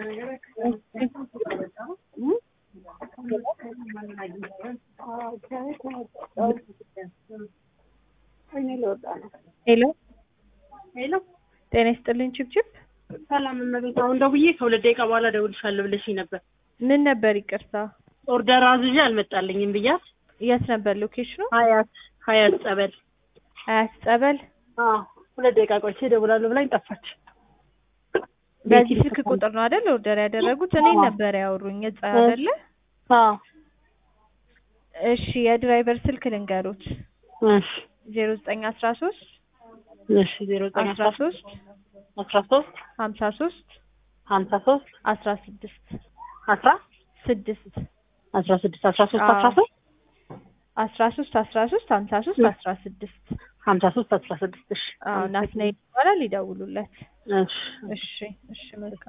ሄሎ ሄሎ ጤና ይስጥልኝ ችብችብ ሰላም እመቤት አሁን ደውዬ ከሁለት ደቂቃ በኋላ እደውልልሻለሁ ብለሽኝ ነበር። ምን ነበር ይቅርታ? ኦርደር አዝዤ አልመጣልኝም ብያት። የት ነበር ሎኬሽኑ? ሀያት ጸበል። ሀያት ጸበል? አዎ 2 ደቂቃ ቆይቼ እደውላለሁ ብላኝ ጠፋች። በዚህ ስልክ ቁጥር ነው አይደል ኦርደር ያደረጉት? እኔን ነበር ያወሩኝ እጻ አይደለ? አዎ እሺ የድራይቨር ስልክ ልንገሩት። እሺ 0913 እሺ 0913 53 16 16 53 16 አዎ ናትናኤል ይባላል ይደውሉለት። እሺ እሺ መልካም